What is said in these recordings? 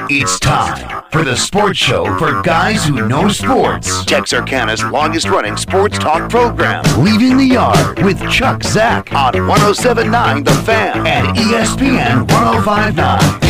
It's time for the sports show for guys who know sports. Texarkana's longest-running sports talk program. Leaving the Yard with Chuck Zach On 107.9 The Fan. and ESPN 105.9.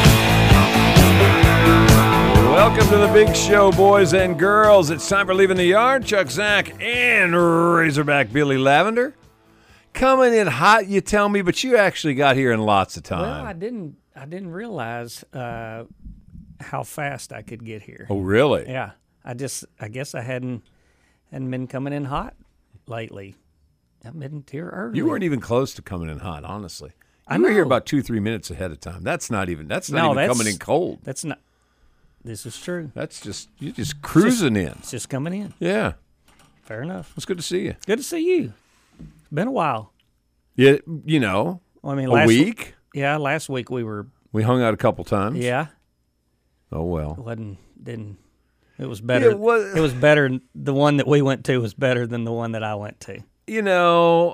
Welcome to the big show, boys and girls. It's time for Leaving the Yard. Chuck Zach and Razorback Billy Lavender. Coming in hot, you tell me, but you actually got here in lots of time. Well, I didn't realize how fast I could get here. Oh, really? Yeah, I guess I hadn't been coming in hot lately. I've been here early. You weren't even close to coming in hot, honestly. I You were here know. about 2-3 minutes ahead of time. That's not even that's coming in cold. That's not. This is true. That's just you're just cruising in. It's just coming in. Yeah, Fair enough. it's good to see you. Good to see you. It's been a while. Yeah, you know, Well, I mean, a week. Yeah, last week we were. We hung out a couple times. Yeah, Oh well. didn't. It was better. It was- It was better. The one that we went to was better than the one that I went to. You know,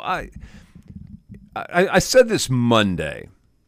I said this Monday,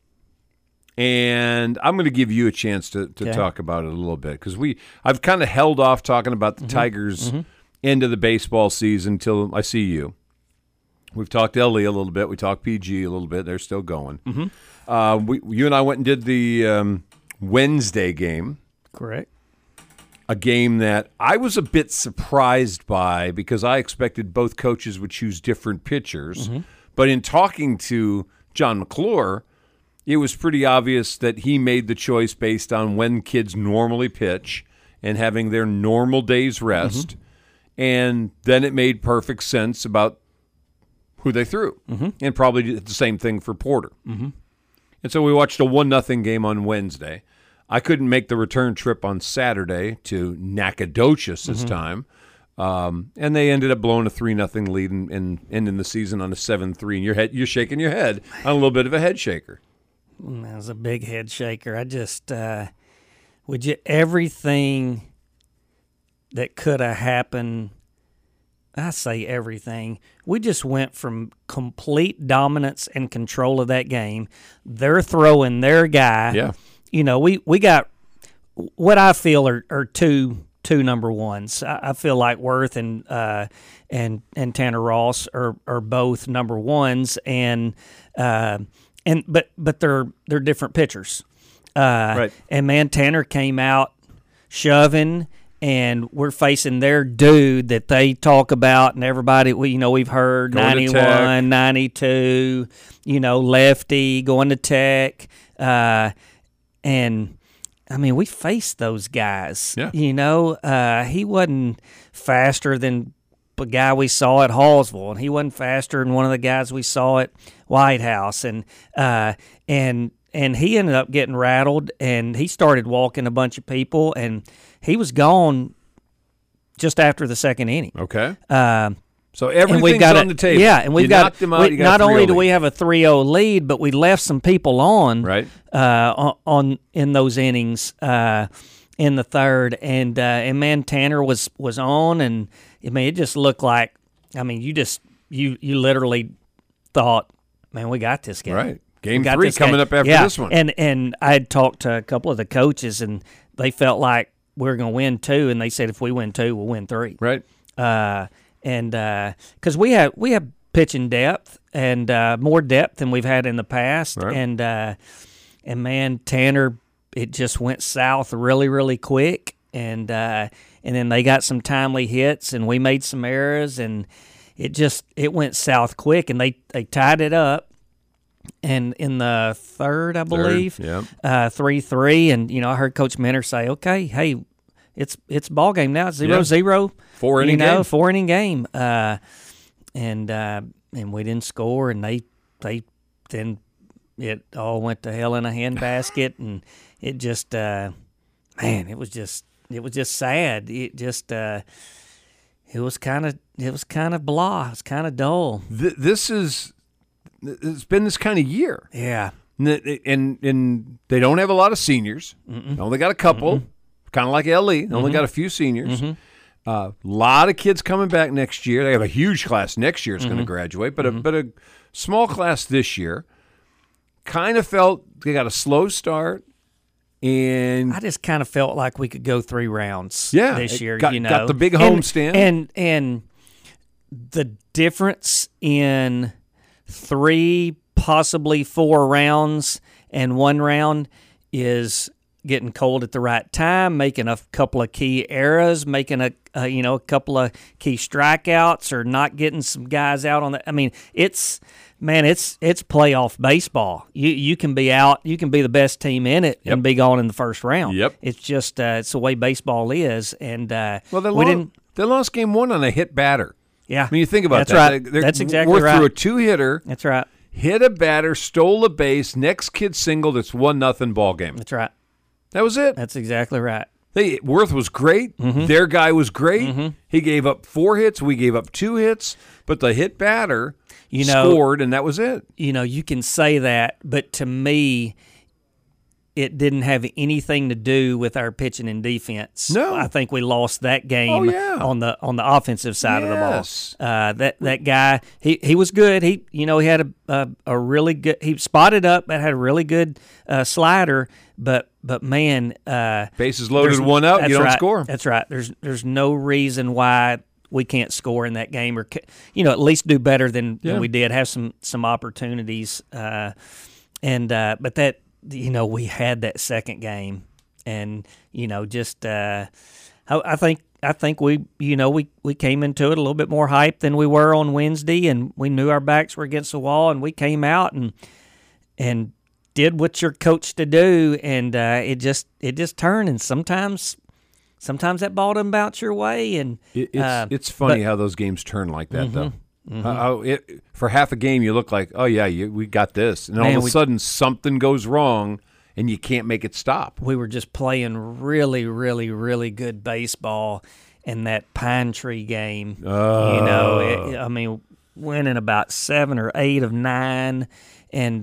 and I'm going to give you a chance to Okay. talk about it a little bit because I've kind of held off talking about the Tigers' end of the baseball season until I see you. We've talked LE a little bit. We talked PG a little bit. They're still going. You and I went and did the Wednesday game. Correct. A game that I was a bit surprised by because I expected both coaches would choose different pitchers. But in talking to John McClure, it was pretty obvious that he made the choice based on when kids normally pitch and having their normal day's rest. And then it made perfect sense about who they threw. And probably did the same thing for Porter. And so we watched a 1-0 game on Wednesday. I couldn't make the return trip on Saturday to Nacogdoches this time. And they ended up blowing a 3-0 lead and ending the season on a 7-3. And you're shaking your head on a little bit of a head shaker. That was a big head shaker. I just everything that could have happened. I say everything. We just went from complete dominance and control of that game. They're throwing their guy. Yeah. You know, we got what I feel are two number ones. I feel like Worth and Tanner Ross are both number ones, but they're different pitchers. Right. And man, Tanner came out shoving, and we're facing their dude that they talk about, and everybody we've heard Going to 91, Tech. 92, lefty going to Tech, and. I mean, we faced those guys. Yeah. He wasn't faster than the guy we saw at Hallsville, and he wasn't faster than one of the guys we saw at White House, and he ended up getting rattled, and he started walking a bunch of people, and he was gone just after the second inning. Okay. So And everything's we've got on the table. Yeah, and we've you got knocked them out, you got not only 3-0 do we lead. have a 3-0 lead, but we left some people on Right. on in those innings in the third, and man, Tanner was on, and I mean it just looked like you literally thought, man, we got this game. Right. Game We got 3 this coming game. up after Yeah, this one. And I had talked to a couple of the coaches, and they felt like we were going to win 2, and they said if we win 2, we'll win 3. Right. And because we have pitching depth and more depth than we've had in the past, Right. and man, Tanner, it just went south really, really quick, and then they got some timely hits, and we made some errors, and it went south quick, and they tied it up. And in the third, I believe, yeah. 3-3, and I heard Coach Minter say, "Okay, hey, it's ball game now, 0-0, 4-inning game. 4-inning game." And we didn't score, and they then it all went to hell in a handbasket, and it just man, it was just sad. It just it was kind of blah. It's kind of dull. It's been this kind of year. Yeah. And they don't have a lot of seniors. They only got a couple, kind of like LE. They only got a few seniors. A lot of kids coming back next year. They have a huge class next year that's going to graduate, but a small class this year. Kind of felt they got a slow start, And I just kind of felt like we could go 3 rounds this year. Got the big homestand. And the difference in 3, possibly 4 rounds and 1 round is getting cold at the right time, making a couple of key errors, making a couple of key strikeouts, or not getting some guys out on the. I mean, it's playoff baseball. You can be out, you can be the best team in it and be gone in the first round. Yep. It's just it's the way baseball is. And they lost game 1 on a hit batter. Yeah, I mean, you think about that's that. Right. That's exactly right. Through a 2-hitter. That's right. Hit a batter, stole a base, next kid singled. It's 1-0 ball game. That's right. That was it. That's exactly right. Worth was great. Mm-hmm. Their guy was great. He gave up 4 hits. We gave up 2 hits. But the hit batter scored, and that was it. You can say that, but to me, it didn't have anything to do with our pitching and defense. No. I think we lost that game on the offensive side of the ball. That guy, he was good. He had a really good. He spotted up and had a really good slider. But man, bases loaded, 1 out, you don't score. That's right. There's no reason why we can't score in that game, or at least do better than we did. Have some opportunities, but that. We had that second game, and just I think we came into it a little bit more hyped than we were on Wednesday, and we knew our backs were against the wall, and we came out and did what you're coached to do, and it just turned. And sometimes that ball doesn't bounce your way, and it's funny how those games turn like that, though. Mm-hmm. For half a game, you look like, oh yeah, we got this, and all of a sudden something goes wrong, and you can't make it stop. We were just playing really, really, really good baseball, and that Pine Tree game, winning about 7 or 8 of 9, and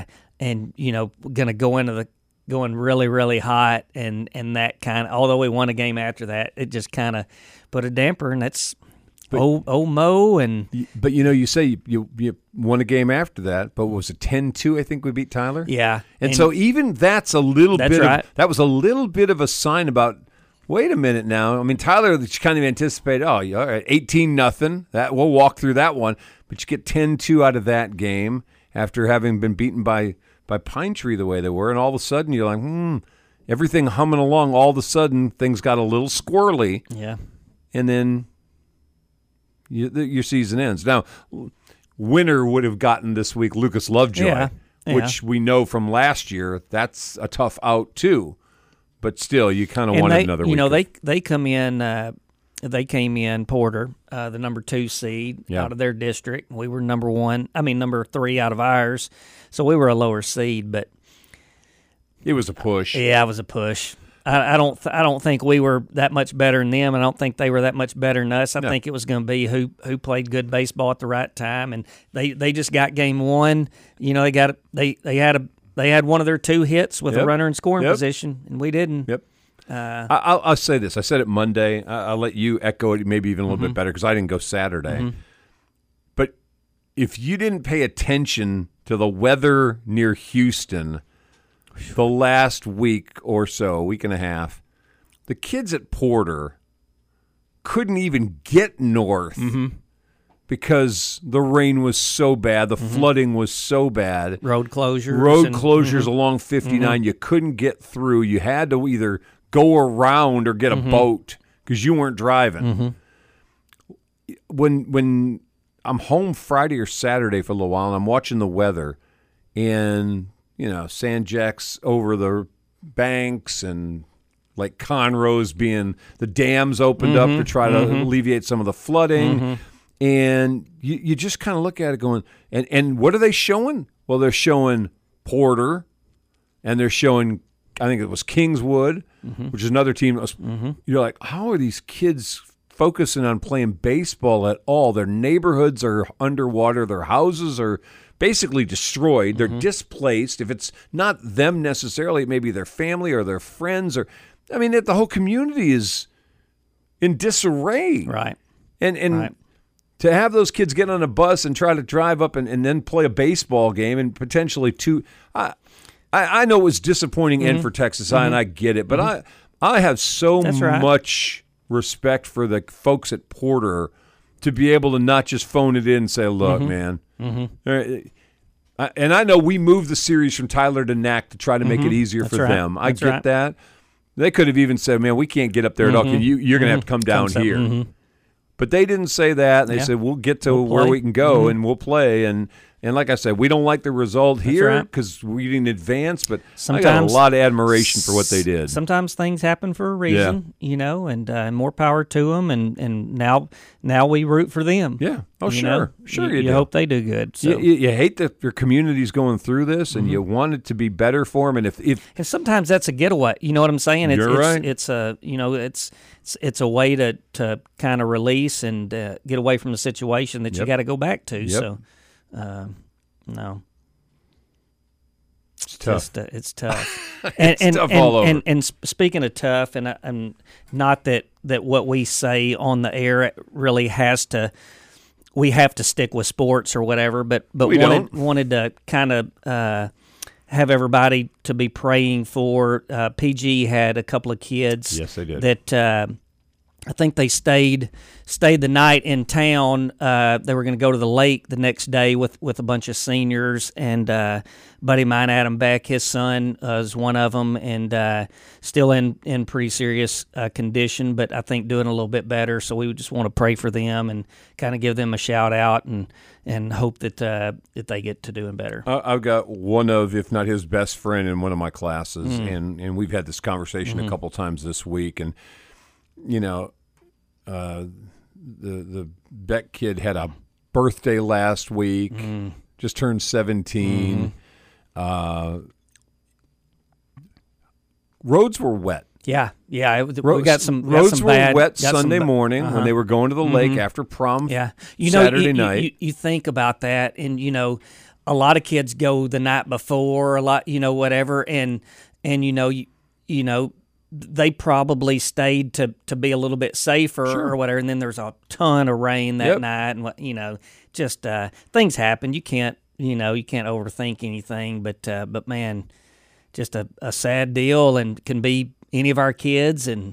going really, really hot, and that kind of. Although we won a game after that, it just kind of put a damper, and that's. Mo But you say you won a game after that, but was it 10-2? I think we beat Tyler. Yeah, and so even that's a little bit. Right. That was a little bit of a sign about. Wait a minute now. I mean, Tyler kind of anticipated. Oh, all right, 18-0. That we'll walk through that one, but you get 10-2 out of that game after having been beaten by Pine Tree the way they were, and all of a sudden you're like, everything humming along. All of a sudden things got a little squirrely. Yeah, and then. Your season ends. Now, winner would have gotten this week Lucas Lovejoy, which we know from last year. That's a tough out too, but still, you kind of wanted another week. They come in. They came in Porter, the number 2 seed out of their district. We were number 3 out of ours, so we were a lower seed. But it was a push. Yeah, it was a push. I don't think we were that much better than them. I don't think they were that much better than us. I think it was going to be who played good baseball at the right time, and they just got game 1. They had one of their 2 hits with a runner in scoring position, and we didn't. Yep. I'll say this. I said it Monday. I'll let you echo it maybe even a little bit better because I didn't go Saturday. But if you didn't pay attention to the weather near Houston the last week or so, week and a half, the kids at Porter couldn't even get north because the rain was so bad, the flooding was so bad. Road closures along 59. You couldn't get through. You had to either go around or get a boat because you weren't driving. When I'm home Friday or Saturday for a little while and I'm watching the weather and San Jack's over the banks and like Conroe's being the dams opened up to try to alleviate some of the flooding. And you just kind of look at it going, and what are they showing? Well, they're showing Porter and they're showing, I think it was Kingswood, which is another team. You're like, how are these kids focusing on playing baseball at all? Their neighborhoods are underwater. Their houses are basically destroyed. They're displaced. If it's not them necessarily, it may be their family or their friends. The whole community is in disarray. Right. And to have those kids get on a bus and try to drive up and then play a baseball game and potentially 2 I know it was disappointing end for Texas High, and I get it, but I have so much respect for the folks at Porter to be able to not just phone it in and say, look, man. And I know we moved the series from Tyler to Knack to try to make it easier for them. I get that. They could have even said, man, we can't get up there at all. You're going to have to come down here. But they didn't say that. They said, we'll get to where we can go and we'll play. And like I said, we don't like the result here because we didn't advance, but I got a lot of admiration for what they did. Sometimes things happen for a reason, and more power to them. And now we root for them. Yeah. Oh, sure. Sure you do. You hope they do good. So. You hate that your community's going through this, and you want it to be better for them. And and sometimes that's a getaway. You know what I'm saying? You're right. It's a it's a way to kind of release and get away from the situation that you got to go back to. Yep. So. No, it's tough. It's tough. It's tough all over. And speaking of tough, and not that what we say on the air really has to. We have to stick with sports or whatever, but wanted to kind of have everybody to be praying for. PG had a couple of kids. Yes, they did. That. I think they stayed the night in town. They were going to go to the lake the next day with a bunch of seniors, and buddy of mine, Adam Beck, his son is one of them, and still in pretty serious condition, but I think doing a little bit better. So we would just want to pray for them and kind of give them a shout out and hope that they get to doing better. I've got one of, if not his best friend in one of my classes, and we've had this conversation a couple times this week, and the Beck kid had a birthday last week, just turned 17. Roads were wet. Yeah. We got some roads were wet Sunday morning when they were going to the lake after prom. Yeah, Saturday night. You think about that, and a lot of kids go the night before, a lot, whatever, and they probably stayed to be a little bit safer or whatever, and then there's a ton of rain that night, and just things happen. You can't overthink anything, but man, just a sad deal, and can be any of our kids. And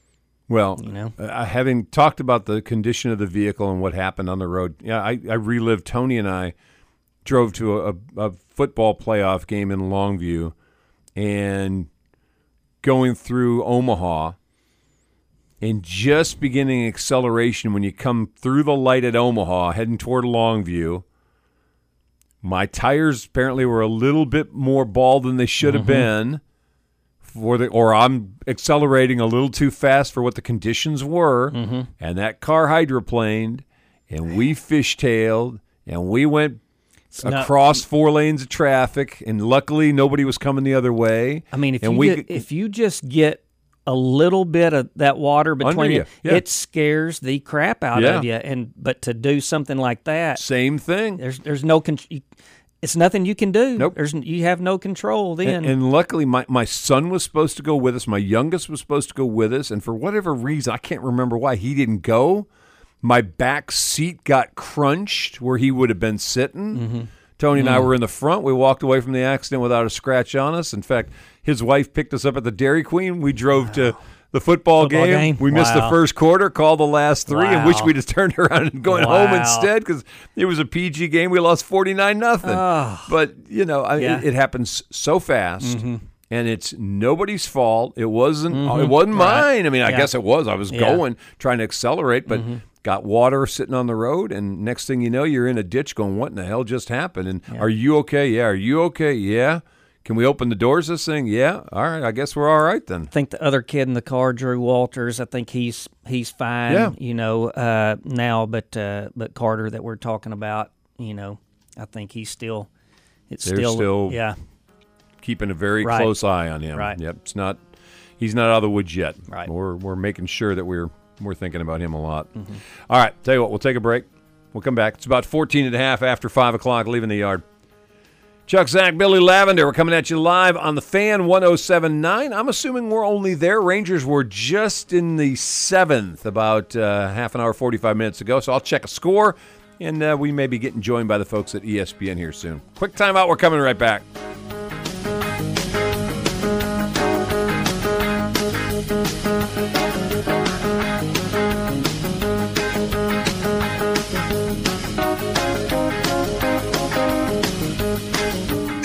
having talked about the condition of the vehicle and what happened on the road, I relived. Tony and I drove to a football playoff game in Longview, and going through Omaha and just beginning acceleration when you come through the light at Omaha, heading toward Longview. My tires apparently were a little bit more bald than they should have been, or I'm accelerating a little too fast for what the conditions were, and that car hydroplaned, and we fishtailed, and we went across 4 lanes of traffic, and luckily nobody was coming the other way. I mean, if you just get a little bit of that water between you, it scares the crap out of you. But to do something like that, same thing. There's no it's nothing you can do. Nope. You have no control then. And luckily, my son was supposed to go with us. My youngest was supposed to go with us, and for whatever reason, I can't remember why he didn't go. My back seat got crunched where he would have been sitting. Tony and I were in the front. We walked away from the accident without a scratch on us. In fact, his wife picked us up at the Dairy Queen. We drove to the football game. We missed the first quarter, called the last 3, and wish we'd just turned around and going home instead, because it was a PG game. We lost 49-0. But, it happens so fast. And it's nobody's fault. It wasn't mine. I mean, I guess it was. I was going, trying to accelerate, but got water sitting on the road, and next thing you know, you're in a ditch going, what in the hell just happened? And are you okay? Yeah. Are you okay? Yeah. Can we open the doors of this thing? Yeah. All right. I guess we're all right then. I think the other kid in the car, Drew Walters, I think he's fine, now, but Carter that we're talking about, I think he's still keeping a very close eye on him. Right. Yep. He's not out of the woods yet. Right. We're making sure that we're thinking about him a lot. All right. Tell you what, we'll take a break. We'll come back. It's about 14 and a half after 5 o'clock, leaving the yard. Chuck, Zach, Billy Lavender, we're coming at you live on the Fan 107.9. I'm assuming we're only there. Rangers were just in the 7th about half an hour, 45 minutes ago, so I'll check a score, and we may be getting joined by the folks at ESPN here soon. Quick timeout. We're coming right back.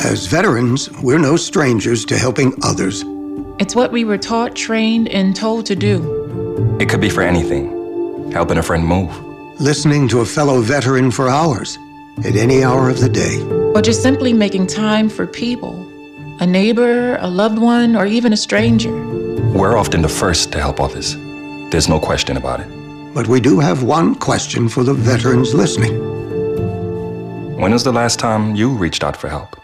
As veterans, we're no strangers to helping others. It's what we were taught, trained, and told to do. It could be for anything. Helping a friend move. Listening to a fellow veteran for hours, at any hour of the day. Or just simply making time for people. A neighbor, a loved one, or even a stranger. We're often the first to help others. There's no question about it. But we do have one question for the veterans listening. When was the last time you reached out for help?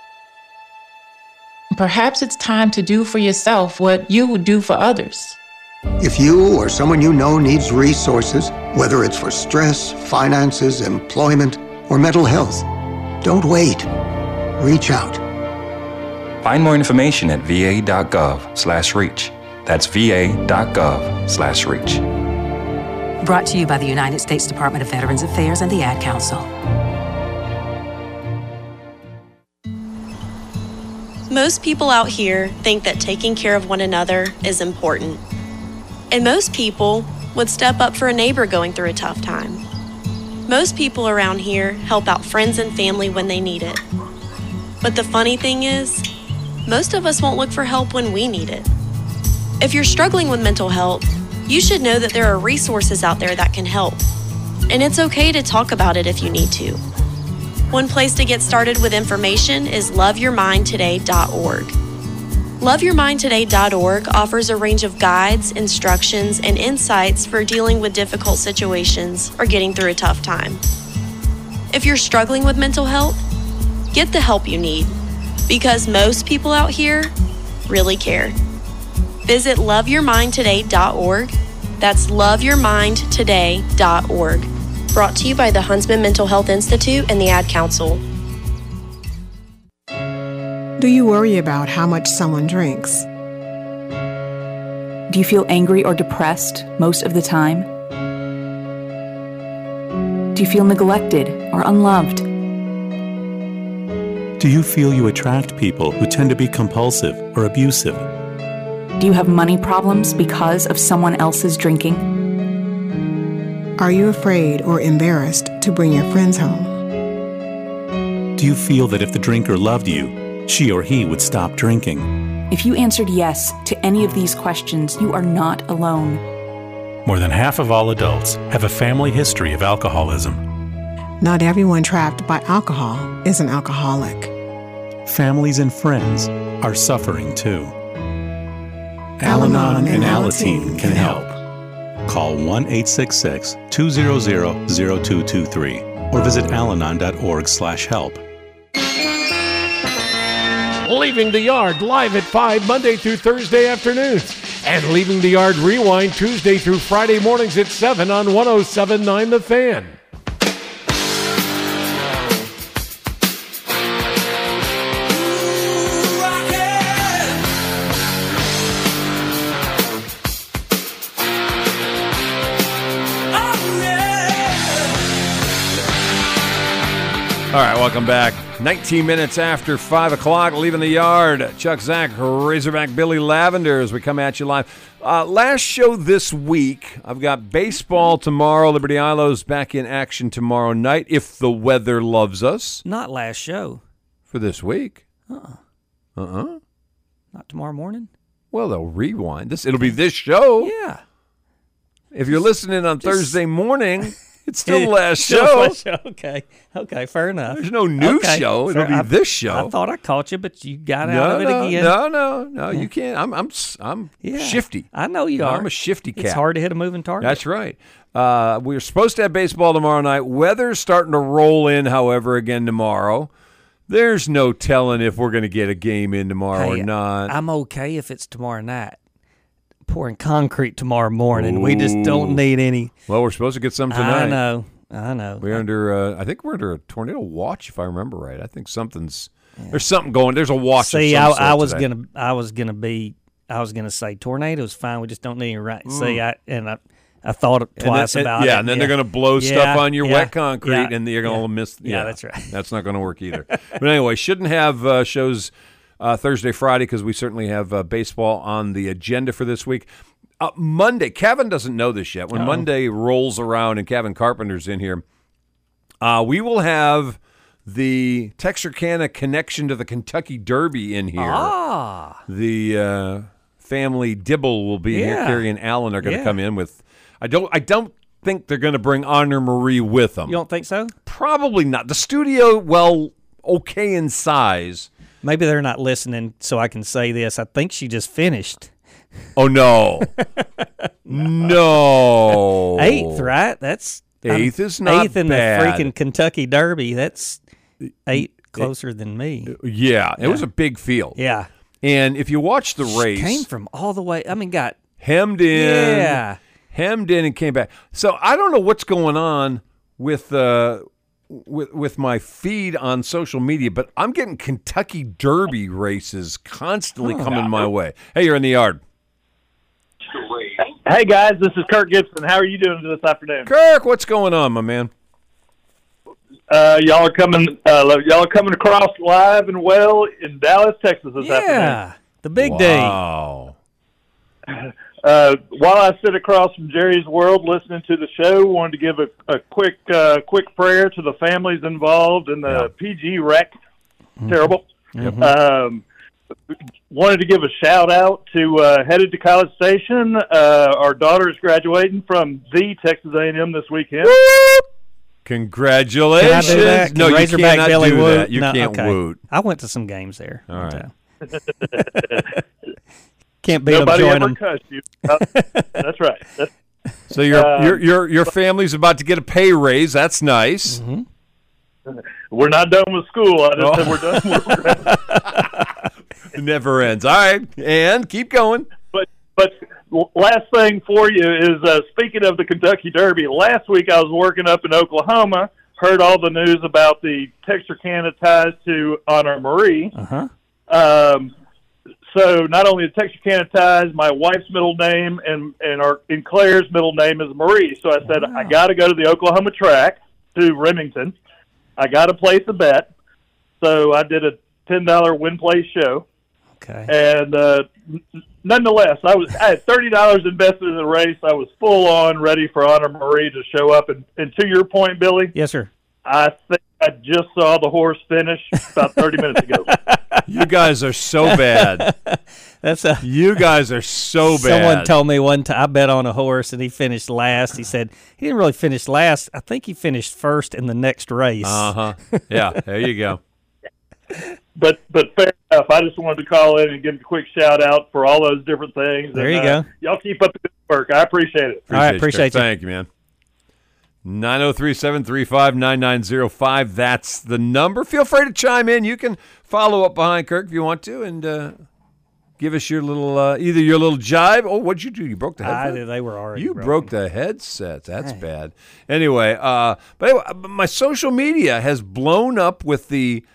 Perhaps it's time to do for yourself what you would do for others. If you or someone you know needs resources, whether it's for stress, finances, employment, or mental health, don't wait. Reach out. Find more information at va.gov/reach. That's va.gov/reach. Brought to you by the United States Department of Veterans Affairs and the Ad Council. Most people out here think that taking care of one another is important. And most people would step up for a neighbor going through a tough time. Most people around here help out friends and family when they need it. But the funny thing is, most of us won't look for help when we need it. If you're struggling with mental health, you should know that there are resources out there that can help. And it's okay to talk about it if you need to. One place to get started with information is loveyourmindtoday.org. Loveyourmindtoday.org offers a range of guides, instructions, and insights for dealing with difficult situations or getting through a tough time. If you're struggling with mental health, get the help you need, because most people out here really care. Visit loveyourmindtoday.org. That's loveyourmindtoday.org. Brought to you by the Huntsman Mental Health Institute and the Ad Council. Do you worry about how much someone drinks? Do you feel angry or depressed most of the time? Do you feel neglected or unloved? Do you feel you attract people who tend to be compulsive or abusive? Do you have money problems because of someone else's drinking? Are you afraid or embarrassed to bring your friends home? Do you feel that if the drinker loved you, she or he would stop drinking? If you answered yes to any of these questions, you are not alone. More than half of all adults have a family history of alcoholism. Not everyone trapped by alcohol is an alcoholic. Families and friends are suffering too. Al-Anon and Alateen can help. Call 1-866-200-0223 or visit alanon.org/help. Leaving the Yard live at 5 Monday through Thursday afternoons. And Leaving the Yard Rewind Tuesday through Friday mornings at 7 on 107.9 The Fan. All right, welcome back. 19 minutes after 5 o'clock, Leaving the Yard. Chuck Zach, Razorback Billy Lavender as we come at you live. Last show this week, I've got baseball tomorrow. Liberty Ilos back in action tomorrow night if the weather loves us. Not last show. For this week. Not tomorrow morning? Well, they'll rewind. It'll be this show. Yeah. If you're listening on Thursday morning... It's still the last show. Okay, fair enough. There's no new show. It'll be this show. I thought I caught you, but you got out of it again. No, you can't. I'm shifty. I know you are. I'm a shifty cat. It's hard to hit a moving target. That's right. We're supposed to have baseball tomorrow night. Weather's starting to roll in, however, again tomorrow. There's no telling if we're going to get a game in tomorrow or not. I'm okay if it's tomorrow night. Pouring concrete tomorrow morning. Ooh. We just don't need any. Well, we're supposed to get some tonight. I know. We're under. I think we're under a tornado watch, if I remember right. I think there's something going. There's a watch. See, I was gonna say tornadoes fine. We just don't need any rain. See, I thought twice about it. Yeah, and then they're going to blow stuff on your wet concrete, and you're going to miss. Yeah, that's right. That's not going to work either. But anyway, shouldn't have shows. Thursday, Friday, because we certainly have baseball on the agenda for this week. Monday, Kevin doesn't know this yet. When Monday rolls around and Kevin Carpenter's in here, we will have the Texarkana connection to the Kentucky Derby in here. Ah. The family Dibble will be here. Carrie and Alan are going to come in with. I don't think they're going to bring Honor Marie with them. You don't think so? Probably not. The studio, well, okay in size. Maybe they're not listening, so I can say this. I think she just finished. Oh, no. No. 8th, right? That's 8th is not 8th in bad. the freaking Kentucky Derby. That's 8 closer than me. Yeah, it was a big field. Yeah. And if you watch the race. She came from all the way. I mean, got hemmed in. Yeah. Hemmed in and came back. So I don't know what's going on with my feed on social media, but I'm getting Kentucky Derby races constantly coming my way. Hey, you're in the yard. Hey guys, this is Kirk Gibson. How are you doing this afternoon? Kirk, what's going on, my man? Y'all are coming across live and well in Dallas, Texas this afternoon. Yeah, the big day. Wow. While I sit across from Jerry's World listening to the show, wanted to give a quick prayer to the families involved in the PG wreck. Terrible. Mm-hmm. Wanted to give a shout out to headed to College Station. Our daughter is graduating from the Texas A&M this weekend. Congratulations! Can I do that? No, you Razorback cannot Billy do Woot? that. You No, can't okay. woot. I went to some games there. All right. Can't beat them. Nobody Join ever them. cussed you. That's right. So your family's about to get a pay raise. That's nice. Mm-hmm. We're not done with school. I just said we're done with It never ends. All right, and keep going. But last thing for you is speaking of the Kentucky Derby. Last week I was working up in Oklahoma. Heard all the news about the Texarkana ties to Honor Marie. So not only the Texarkana ties, my wife's middle name and Claire's middle name is Marie. So I said, I got to go to the Oklahoma track to Remington. I got to place a bet. So I did a $10 win play show. Okay. And nonetheless, I had $30 invested in the race. I was full on ready for Honor Marie to show up. And to your point, Billy. Yes, sir. I think I just saw the horse finish about 30 minutes ago. You guys are so bad. You guys are so bad. Someone told me one time I bet on a horse and he finished last. He said he didn't really finish last. I think he finished first in the next race. Yeah, there you go. But fair enough. I just wanted to call in and give a quick shout out for all those different things. There you go. Y'all keep up the good work. I appreciate it. All right, appreciate you. Thank you, man. 903-735-9905. That's the number. Feel free to chime in. You can follow up behind Kirk if you want to and give us your little either your little jibe. Oh, what'd you do? You broke the headset? They were already You broken. broke the headset. That's bad. Anyway, my social media has blown up with the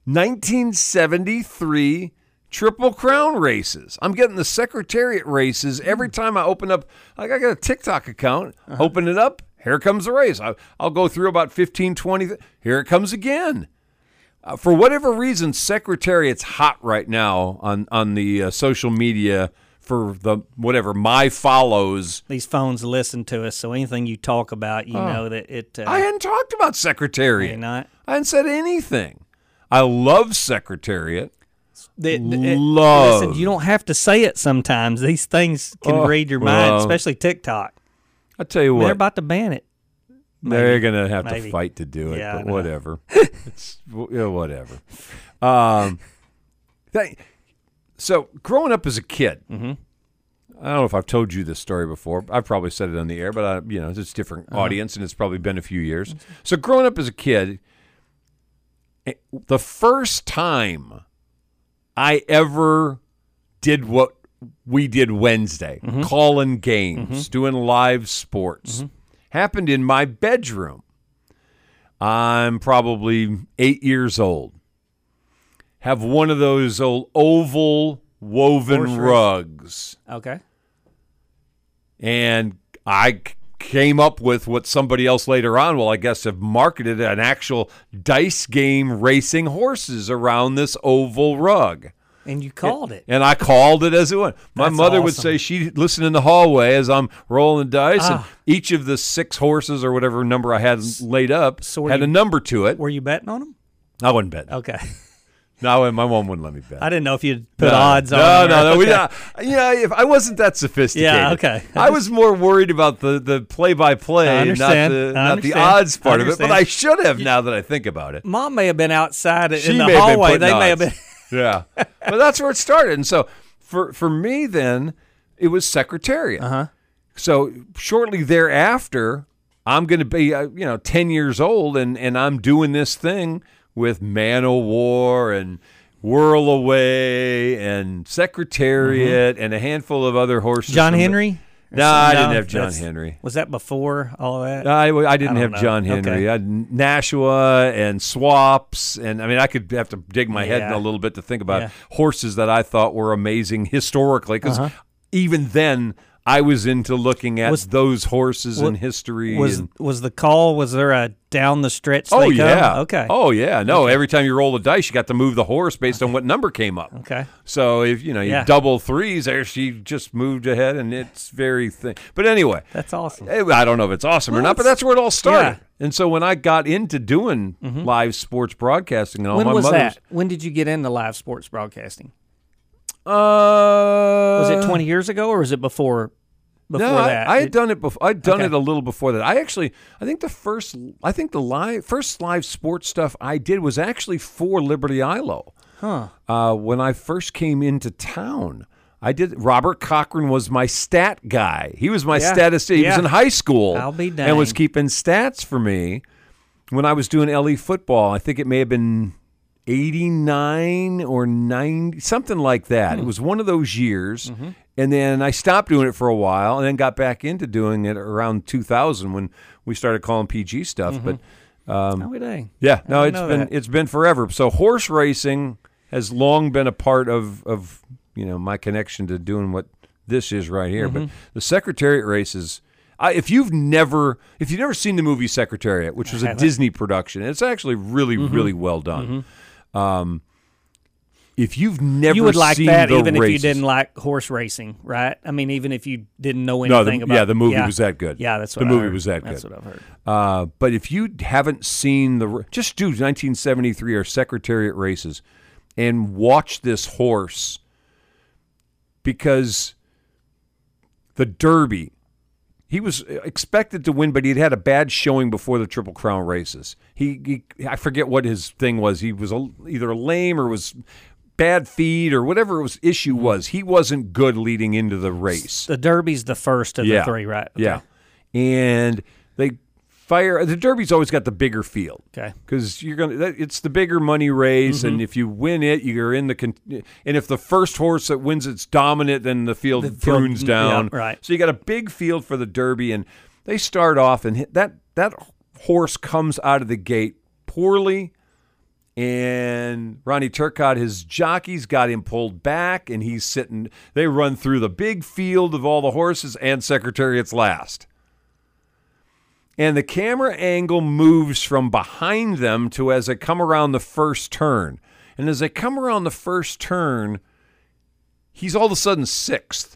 1973 Triple Crown races. I'm getting the Secretariat races every time I open up. Like I got a TikTok account. Open it up. Here comes the race. I'll go through about 15, 20. Here it comes again. For whatever reason, Secretariat's hot right now on the social media for the whatever my follows. These phones listen to us, so anything you talk about, you know that it. I hadn't talked about Secretariat. Not. I hadn't said anything. I love Secretariat. Love. Listen, you don't have to say it sometimes. These things can read your mind, especially TikTok. I tell you what, they're about to ban it. They're going to have to fight to do it, but whatever. It's whatever. So growing up as a kid, I don't know if I've told you this story before. I've probably said it on the air, but it's a different audience, and it's probably been a few years. So growing up as a kid, the first time I ever did what we did Wednesday, calling games, doing live sports, happened in my bedroom. I'm probably 8 years old. Have one of those old oval woven rugs. Okay. And I came up with what somebody else later on, I guess, have marketed an actual dice game racing horses around this oval rug. And you called it. And I called it as it went. My mother would say she'd listen in the hallway as I'm rolling dice, and each of the 6 horses or whatever number I had laid up had a number to it. Were you betting on them? I wouldn't bet. Okay. No, my mom wouldn't let me bet. I didn't know if you'd put odds on. No. Okay. If I wasn't that sophisticated. Yeah, okay. I was more worried about the play-by-play, not the odds part of it. But I should have now that I think about it. Mom may have been outside in the may have been hallway. They putting may have odds. been. Yeah. But that's where it started. And so for me then, it was Secretariat. Uh-huh. So shortly thereafter, I'm going to be 10 years old, and I'm doing this thing with Man o' War and Whirl Away and Secretariat and a handful of other horses. John Henry? No, I didn't have John Henry. Was that before all of that? No, I didn't have John Henry. Okay. I had Nashua and Swaps, and I mean, I could have to dig my head in a little bit to think about horses that I thought were amazing historically, because even then I was into looking at those horses in history. Was the call? Was there a down the stretch? Oh yeah. Okay. Oh yeah. No, every time you roll the dice, you got to move the horse based on what number came up. Okay. So if you double threes, there she just moved ahead, and it's very thin. But anyway, that's awesome. I don't know if it's awesome or not, but that's where it all started. Yeah. And so when I got into doing live sports broadcasting, and all when my was mother's, that? When did you get into live sports broadcasting? Was it 20 years ago, or was it before that? I had done it before. I'd done it a little before that. I think the first live sports stuff I did was actually for Liberty ILO. When I first came into town, Robert Cochran was my stat guy. He was my statistician. He was in high school. I'll be and was danged. keeping stats for me when I was doing LE football. I think it may have been 89 or 90, something like that. It was one of those years. And then I stopped doing it for a while and then got back into doing it around 2000 when we started calling PG stuff. But it's been forever. So horse racing has long been a part of my connection to doing what this is right here. But the Secretariat races, if you've never seen the movie Secretariat, which was a Disney production, it's actually really really well done. If you've never you would like seen that the even races, if you didn't like horse racing, right? I mean, even if you didn't know anything about the movie was that good. Yeah, that's what the I movie heard. was that good. That's what I've heard. But if you haven't seen just do 1973 or Secretariat races and watch this horse, because the Derby, he was expected to win, but he'd had a bad showing before the Triple Crown races. I forget what his thing was. He was either lame or was bad feed or whatever his issue was. He wasn't good leading into the race. The Derby's the first of the three, right? Okay. Yeah. And they fire. The Derby's always got the bigger field. Okay. Because it's the bigger money race, and if you win it, you're in the. And if the first horse that wins it's dominant, then the field prunes down. Yeah, right. So you got a big field for the Derby, and they start off, and that horse comes out of the gate poorly. And Ronnie Turcotte, his jockeys got him pulled back, and he's sitting. They run through the big field of all the horses, and Secretariat's last. And the camera angle moves from behind them to as they come around the first turn. And as they come around the first turn, he's all of a sudden sixth.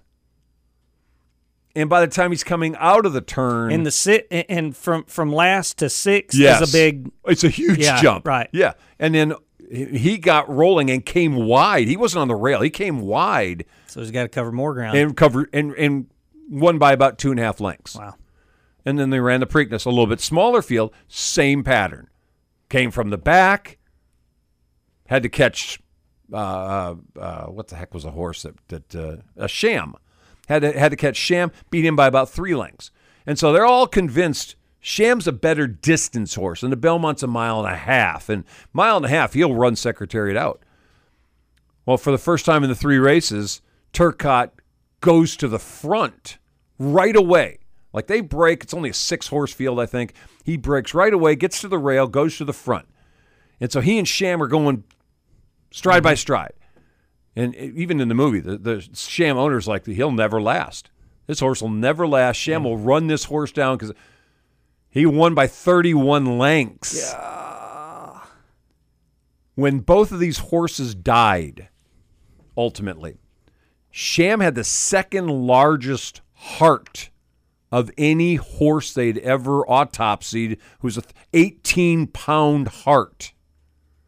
And by the time he's coming out of the turn, and from last to sixth is a big. It's a huge jump, right? Yeah, and then he got rolling and came wide. He wasn't on the rail; he came wide. So he's got to cover more ground and won by about 2.5 lengths. Wow! And then they ran the Preakness, a little bit smaller field, same pattern. Came from the back, had to catch. What the heck was a horse a Sham. Had to catch Sham, beat him by about 3 lengths. And so they're all convinced Sham's a better distance horse, and the Belmont's 1.5 miles. And 1.5 miles, he'll run Secretariat out. Well, for the first time in the 3 races, Turcotte goes to the front right away. Like they break, it's only a 6-horse field, I think. He breaks right away, gets to the rail, goes to the front. And so he and Sham are going stride by stride. And even in the movie, the Sham owner's like, he'll never last. This horse will never last. Sham will run this horse down because he won by 31 lengths. Yeah. When both of these horses died, ultimately, Sham had the second largest heart of any horse they'd ever autopsied, who's an 18-pound heart.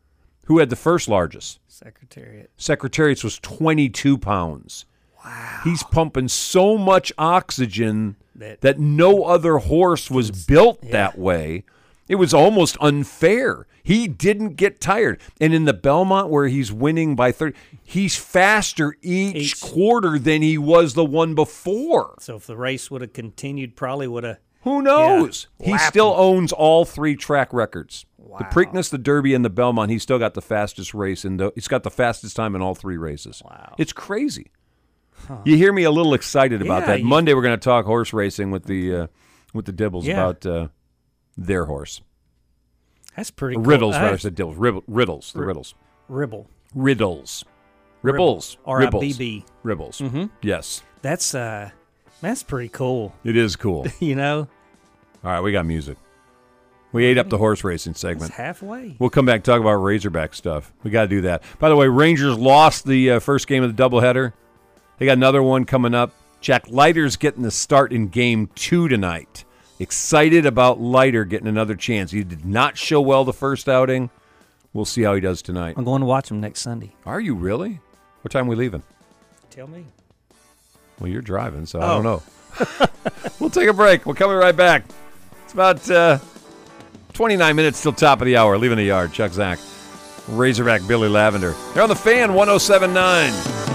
Who had the first largest? Secretariat. Secretariat's was 22 pounds. Wow. He's pumping so much oxygen that no other horse was built that way. It was almost unfair. He didn't get tired. And in the Belmont where he's winning by 30, he's faster each quarter than he was the one before. So if the race would have continued, probably would have. Who knows? He still owns all 3 track records. Wow. The Preakness, the Derby, and the Belmont. He's still got the fastest race. He's got the fastest time in all 3 races. Wow. It's crazy. Huh. You hear me a little excited about that. Monday we're going to talk horse racing with the Dibbles about their horse. That's pretty cool. Riddles, rather said Dibbles. Riddles. The Riddles. Riddles. Ribbles. R-I-B-B. Ribbles. Mm-hmm. Yes. That's pretty cool. It is cool. You know? All right, we got music. We ate up the horse racing segment. That's halfway. We'll come back and talk about Razorback stuff. We got to do that. By the way, Rangers lost the first game of the doubleheader. They got another one coming up. Jack Leiter's getting the start in Game 2 tonight. Excited about Leiter getting another chance. He did not show well the first outing. We'll see how he does tonight. I'm going to watch him next Sunday. Are you really? What time are we leaving? Tell me. Well, you're driving, so I don't know. We'll take a break. We'll come right back. It's about 29 minutes till top of the hour. Leaving the Yard. Chuck Zach. Razorback Billy Lavender. They're on the Fan 107.9.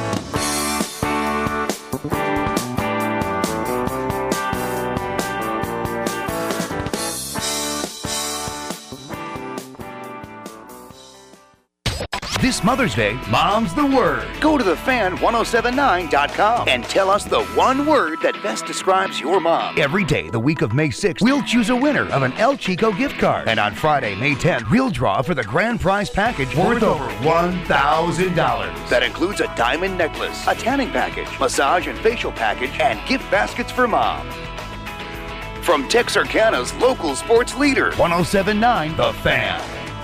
This Mother's Day, Mom's the Word. Go to thefan1079.com and tell us the one word that best describes your mom. Every day, the week of May 6th, we'll choose a winner of an El Chico gift card. And on Friday, May 10th, we'll draw for the grand prize package worth over $1,000. That includes a diamond necklace, a tanning package, massage and facial package, and gift baskets for Mom. From Texarkana's local sports leader, 107.9 The Fan.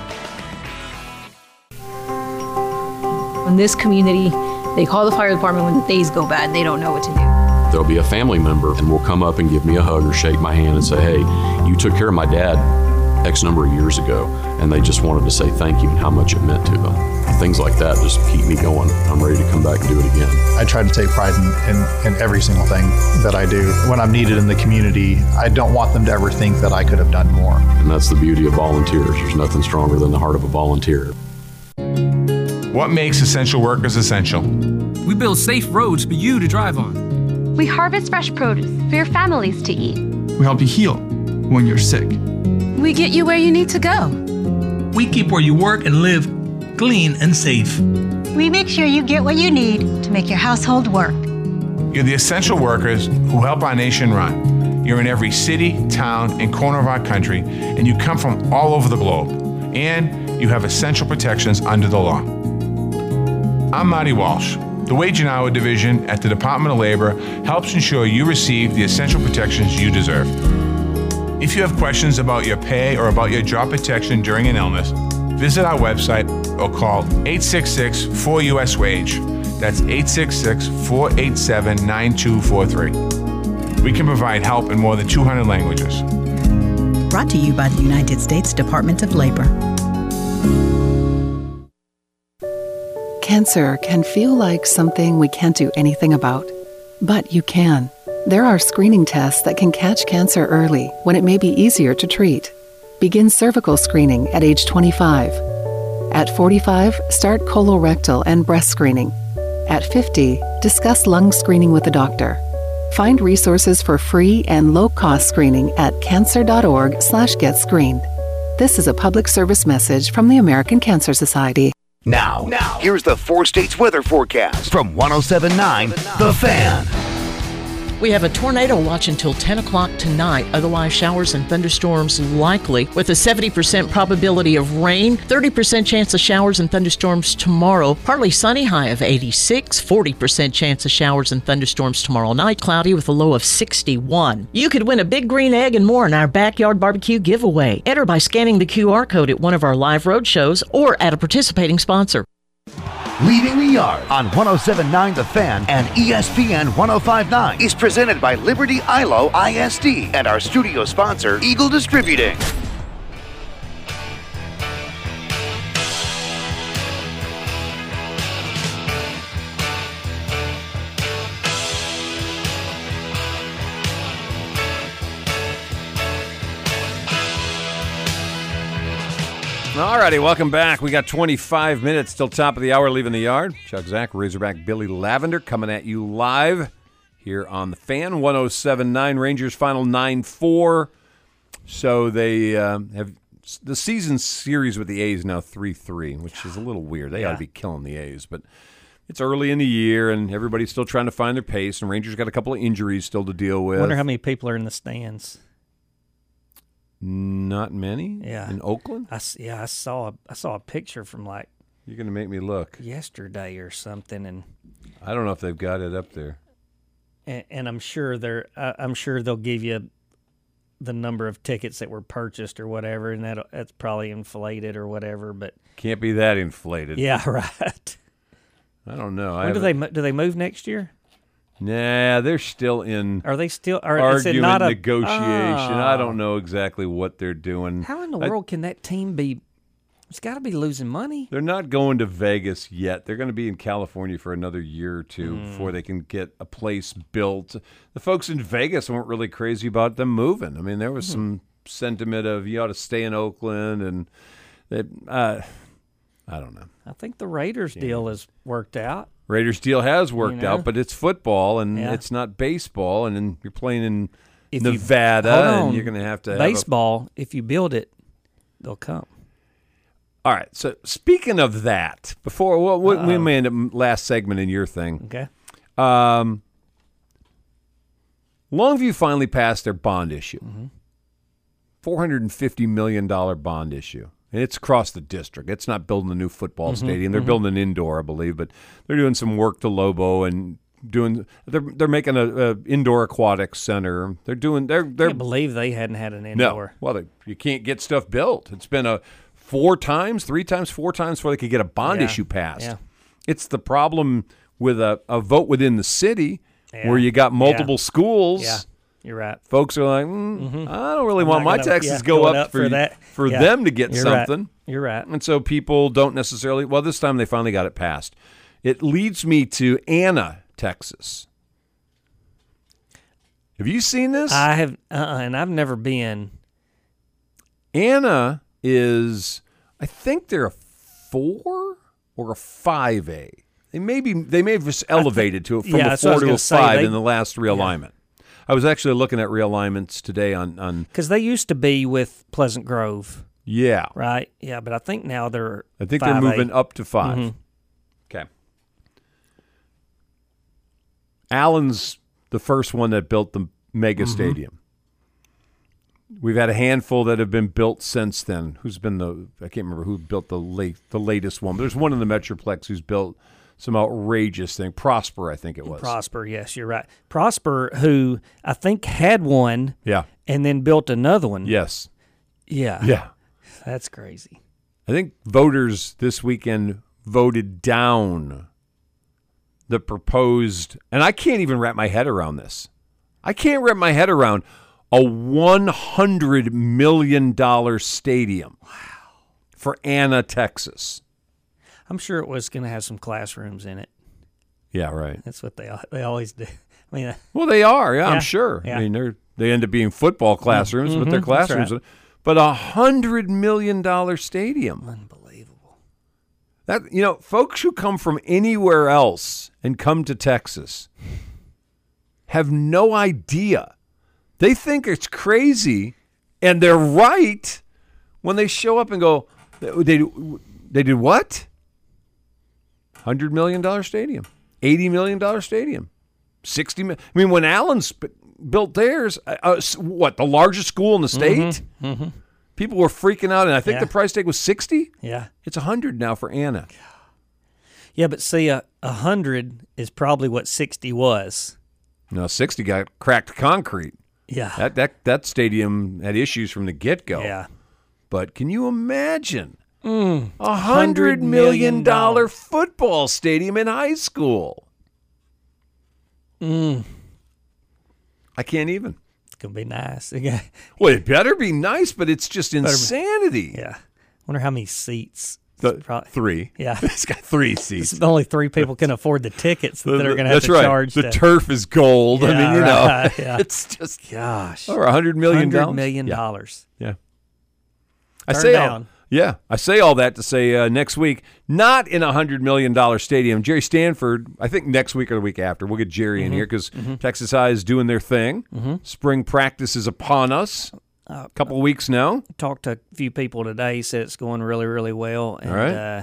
In this community, they call the fire department when the days go bad. They don't know what to do. There'll be a family member and will come up and give me a hug or shake my hand and say, hey, you took care of my dad X number of years ago. And they just wanted to say thank you and how much it meant to them. Things like that just keep me going. I'm ready to come back and do it again. I try to take pride in every single thing that I do. When I'm needed in the community, I don't want them to ever think that I could have done more. And that's the beauty of volunteers. There's nothing stronger than the heart of a volunteer. What makes essential workers essential? We build safe roads for you to drive on. We harvest fresh produce for your families to eat. We help you heal when you're sick. We get you where you need to go. We keep where you work and live clean and safe. We make sure you get what you need to make your household work. You're the essential workers who help our nation run. You're in every city, town, and corner of our country, and you come from all over the globe. And you have essential protections under the law. I'm Marty Walsh. The Wage and Hour Division at the Department of Labor helps ensure you receive the essential protections you deserve. If you have questions about your pay or about your job protection during an illness, visit our website or call 866-4US-WAGE. That's 866-487-9243. We can provide help in more than 200 languages. Brought to you by the United States Department of Labor. Cancer can feel like something we can't do anything about, but you can. There are screening tests that can catch cancer early when it may be easier to treat. Begin cervical screening at age 25. At 45, start colorectal and breast screening. At 50, discuss lung screening with a doctor. Find resources for free and low-cost screening at cancer.org/getscreened. This is a public service message from the American Cancer Society. Now, here's the 4 states weather forecast from 107.9 The Fan. We have a tornado watch until 10 o'clock tonight. Otherwise, showers and thunderstorms likely with a 70% probability of rain, 30% chance of showers and thunderstorms tomorrow. Partly sunny, high of 86, 40% chance of showers and thunderstorms tomorrow night. Cloudy with a low of 61. You could win a big green egg and more in our backyard barbecue giveaway. Enter by scanning the QR code at one of our live road shows or at a participating sponsor. Leaving the Yard on 107.9 The Fan and ESPN 105.9 is presented by Liberty ILO ISD and our studio sponsor, Eagle Distributing. All righty, welcome back. We got 25 minutes till top of the hour, leaving the yard. Chuck Zach, Razorback Billy Lavender coming at you live here on the Fan. 107.9 Rangers final 9-4. So they have the season series with the A's now 3-3, which is a little weird. They ought to be killing the A's, but it's early in the year and everybody's still trying to find their pace. And Rangers got a couple of injuries still to deal with. I wonder how many people are in the stands. Not many. Yeah, in Oakland. I saw a picture from like you're gonna make me look yesterday or something, and I don't know if they've got it up there. And I'm sure they'll give you the number of tickets that were purchased or whatever, and that's probably inflated or whatever. But can't be that inflated. Yeah, right. I don't know. When do they move next year? Nah, they're still in. Are they still argument, negotiation? I don't know exactly what they're doing. How in the world can that team be? It's got to be losing money. They're not going to Vegas yet. They're going to be in California for another year or two before they can get a place built. The folks in Vegas weren't really crazy about them moving. I mean, there was some sentiment of you ought to stay in Oakland, and that I don't know. I think the Raiders deal has worked out. Raiders deal has worked out, but it's football and it's not baseball, and then you're playing in Nevada, and you're going to have baseball. If you build it, they'll come. All right. So speaking of that, before we may end up last segment in your thing. Okay. Longview finally passed their bond issue, $450 million bond issue. And it's across the district. It's not building a new football stadium. They're building an indoor, I believe, but they're doing some work to Lobo and they're making a indoor aquatics center. I can't believe they hadn't had an indoor. No, well, you can't get stuff built. It's been 4 times before they could get a bond issue passed. Yeah. It's the problem with a vote within the city where you got multiple schools. Yeah. You're right. Folks are like, I don't really want my taxes to go up for them to get something. Right. You're right. And so people don't necessarily, well, this time they finally got it passed. It leads me to Anna, Texas. Have you seen this? I have, and I've never been. Anna is, I think they're a 4 or a 5A. They may have just elevated to it from a 4 to a 5 in the last realignment. Yeah. I was actually looking at realignments today on because they used to be with Pleasant Grove. Yeah. Right. Yeah, but I think now they're 5A. They're moving up to 5. Okay. Allen's the first one that built the mega stadium. We've had a handful that have been built since then. Who's been I can't remember who built the latest one. But there's one in the Metroplex who's built some outrageous thing. Prosper, I think it was. Prosper, yes, you're right. Prosper, who I think had one and then built another one. Yes. Yeah. Yeah. That's crazy. I think voters this weekend voted down the proposed, and I can't even wrap my head around this. I can't wrap my head around a $100 million stadium for Anna, Texas. I'm sure it was going to have some classrooms in it. Yeah, right. That's what they always do. I mean, well, they are. Yeah, I'm sure. Yeah. I mean, they end up being football classrooms, but they're classrooms. Right. But $100 million stadium. Unbelievable. That folks who come from anywhere else and come to Texas have no idea. They think it's crazy, and they're right when they show up and go, they did what? $100 million stadium, $80 million stadium, $60 million. I mean, when Allen's built theirs, the largest school in the state, people were freaking out, and I think the price tag was $60. Yeah, it's $100 now for Anna. Yeah, but see, 100 is probably what 60 was. No, 60 got cracked concrete. Yeah, that stadium had issues from the get-go. Yeah, but can you imagine? $100 million football stadium in high school. I can't even. It's going to be nice. Well, it better be nice, but it's just insanity. Yeah. Wonder how many seats. 3. Yeah. It's got 3 seats. Only 3 people can afford the tickets that they're going to have to charge. The turf is gold. Yeah, I mean, right. It's just, gosh. Or $100 million. $100 million. Yeah. Turn I say down. Yeah, I say all that to say next week, not in a $100 million stadium. Jerry Stanford, I think next week or the week after, we'll get Jerry in here because Texas High is doing their thing. Spring practice is upon us. A couple of weeks now. Talked to a few people today. He said it's going really, really well. And, all right.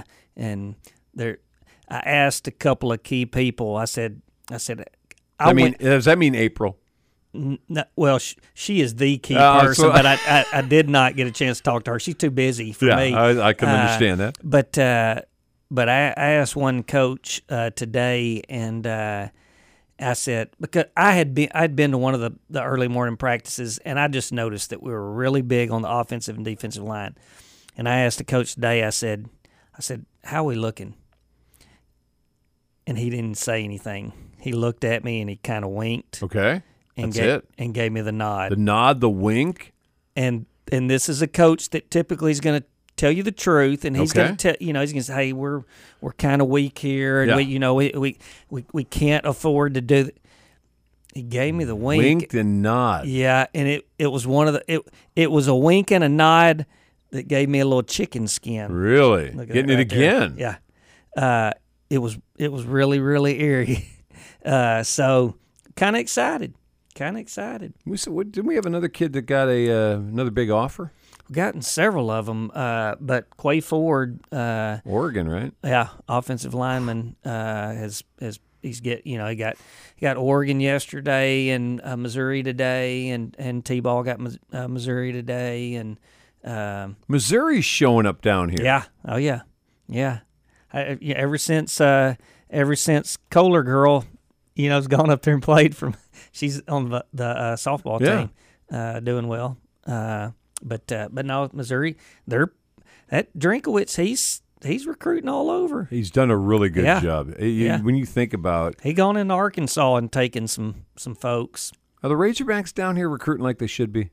I asked a couple of key people. I said, does that mean April? No, well, she is the key person, but I did not get a chance to talk to her. She's too busy for me. I can understand that. But I asked one coach today, and I said, because I'd been to one of the early morning practices, and I just noticed that we were really big on the offensive and defensive line. And I asked the coach today, I said, how are we looking? And he didn't say anything. He looked at me and he kind of winked. Okay. And gave me the nod. The nod, the wink. And this is a coach that typically is going to tell you the truth, and he's going to tell he's going to say, "Hey, we're kind of weak here, and we can't afford to do." He gave me the wink, winked and nod. Yeah, and it was one of the it was a wink and a nod that gave me a little chicken skin. Really, getting it again? There. Yeah, it was really, really eerie. So kind of excited. Didn't we have another kid that got another big offer? We've gotten several of them, but Quay Ford, Oregon, right? Yeah, offensive lineman he got Oregon yesterday and Missouri today, and T-Ball got Missouri today, and Missouri's showing up down here. Yeah, oh yeah. Ever since Kohler girl, has gone up there and played she's on the softball team, doing well. But no, Missouri, that Drinkowitz, he's recruiting all over. He's done a really good job. When you think about, he gone into Arkansas and taken some folks. Are the Razorbacks down here recruiting like they should be?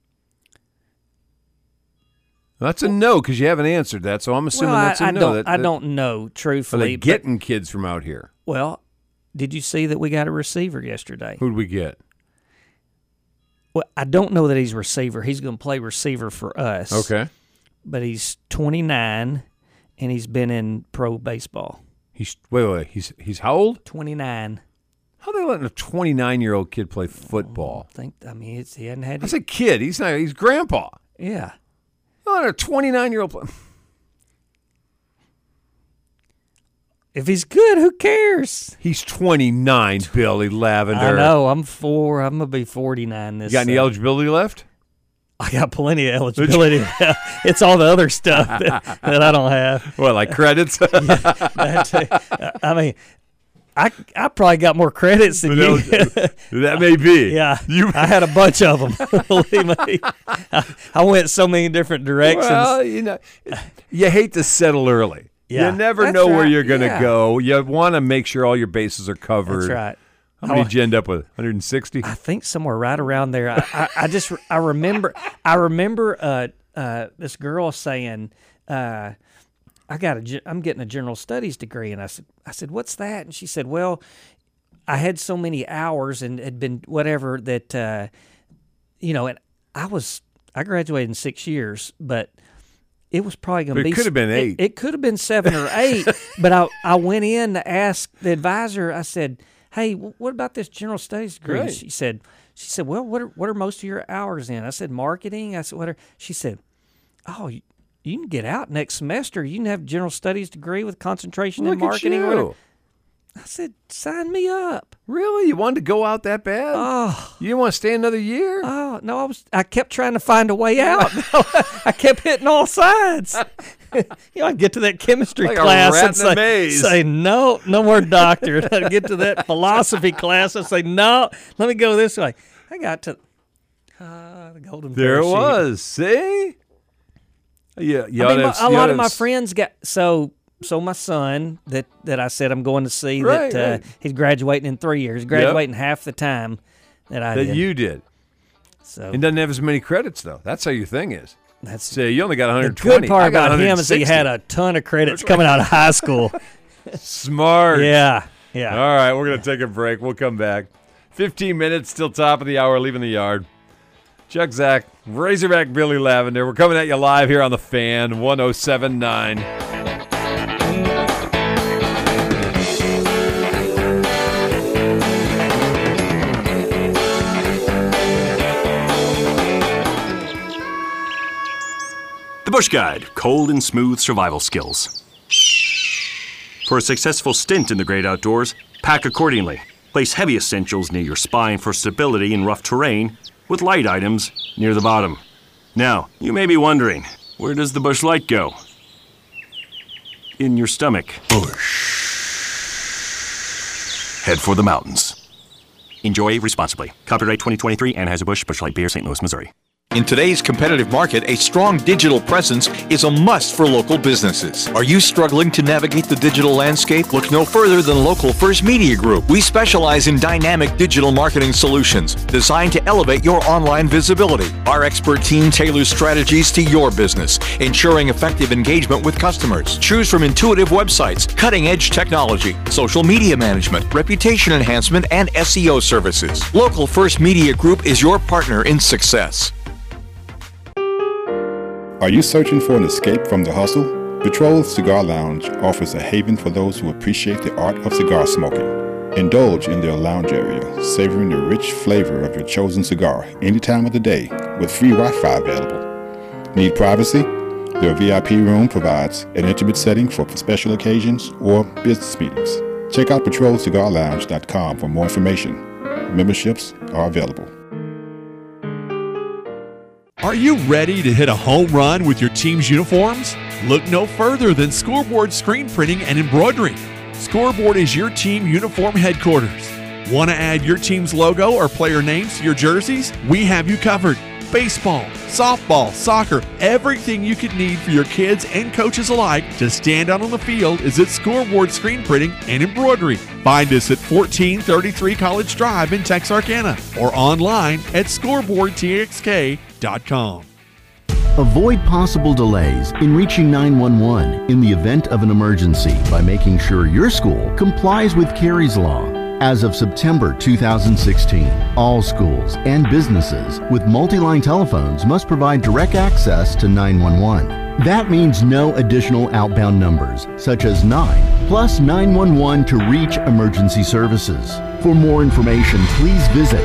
That's a no, because you haven't answered that, so I'm assuming that's a no. I don't know, truthfully. Are they getting kids from out here? Well, did you see that we got a receiver yesterday? Who'd we get? Well, I don't know that he's a receiver. He's going to play receiver for us. Okay. But he's 29, and he's been in pro baseball. He's he's how old? 29. How are they letting a 29-year-old kid play football? He hadn't had. That's a kid. He's grandpa. Yeah. Not a 29-year-old play. If he's good, who cares? He's 29, Billy Lavender. I know. I'm going to be 49 this year. You got any eligibility left? I got plenty of eligibility. It's all the other stuff that I don't have. What, like credits? I mean, I probably got more credits than you. That may be. Yeah. I had a bunch of them. Believe me. I went so many different directions. Well, you hate to settle early. Yeah, you never know where you're going to go. You want to make sure all your bases are covered. That's right. How many did you end up with? 160? I think somewhere right around there. I remember this girl saying, I'm getting a general studies degree, and I said, what's that? And she said, well, I had so many hours and had been whatever that, and I graduated in 6 years, but it was probably going to be. It could have been 8. It could have been 7 or 8, but I went in to ask the advisor. I said, hey, what about this general studies degree? Right. She said, well, what are most of your hours in? I said, marketing. I said, what are? She said, oh, you can get out next semester. You can have a general studies degree with concentration in marketing. Look at you. I said, sign me up. Really? You wanted to go out that bad? Oh. You didn't want to stay another year? Oh, no, I kept trying to find a way out. I kept hitting all sides. I get to that chemistry like class a rat and in a maze. say, no more doctorate. I get to that philosophy class and say, no, let me go this way. I got to the golden There it parachute. was. See? Yeah, a lot of my friends got so my son that I said I'm going to see right. He's graduating in 3 years. He's graduating half the time that I did. That you did. So he doesn't have as many credits though. That's how your thing is. So you only got 120. The good part about him is he had a ton of credits coming out of high school. Smart. Yeah. All right, we're going to take a break. We'll come back. 15 minutes till top of the hour, leaving the yard. Chuck Zach, Razorback Billy Lavender. We're coming at you live here on The Fan, 107.9. The Bush Guide, cold and smooth survival skills. For a successful stint in the great outdoors, pack accordingly. Place heavy essentials near your spine for stability in rough terrain, with light items near the bottom. Now, you may be wondering, where does the Bush Light go? In your stomach. Bush. Head for the mountains. Enjoy responsibly. Copyright 2023, Anheuser-Busch, Bush Light Beer, St. Louis, Missouri. In today's competitive market, a strong digital presence is a must for local businesses. Are you struggling to navigate the digital landscape? Look no further than Local First Media Group. We specialize in dynamic digital marketing solutions designed to elevate your online visibility. Our expert team tailors strategies to your business, ensuring effective engagement with customers. Choose from intuitive websites, cutting-edge technology, social media management, reputation enhancement, and SEO services. Local First Media Group is your partner in success. Are you searching for an escape from the hustle? Patrol Cigar Lounge offers a haven for those who appreciate the art of cigar smoking. Indulge in their lounge area, savoring the rich flavor of your chosen cigar any time of the day with free Wi-Fi available. Need privacy? Their VIP room provides an intimate setting for special occasions or business meetings. Check out PatrolCigarLounge.com for more information. Memberships are available. Are you ready to hit a home run with your team's uniforms? Look no further than Scoreboard Screen Printing and Embroidery. Scoreboard is your team uniform headquarters. Want to add your team's logo or player names to your jerseys? We have you covered. Baseball, softball, soccer, everything you could need for your kids and coaches alike to stand out on the field is at Scoreboard Screen Printing and Embroidery. Find us at 1433 College Drive in Texarkana or online at scoreboardtxk.com. Avoid possible delays in reaching 911 in the event of an emergency by making sure your school complies with Carey's Law. As of September 2016, all schools and businesses with multi-line telephones must provide direct access to 911. That means no additional outbound numbers, such as 9 plus 911 to reach emergency services. For more information, please visit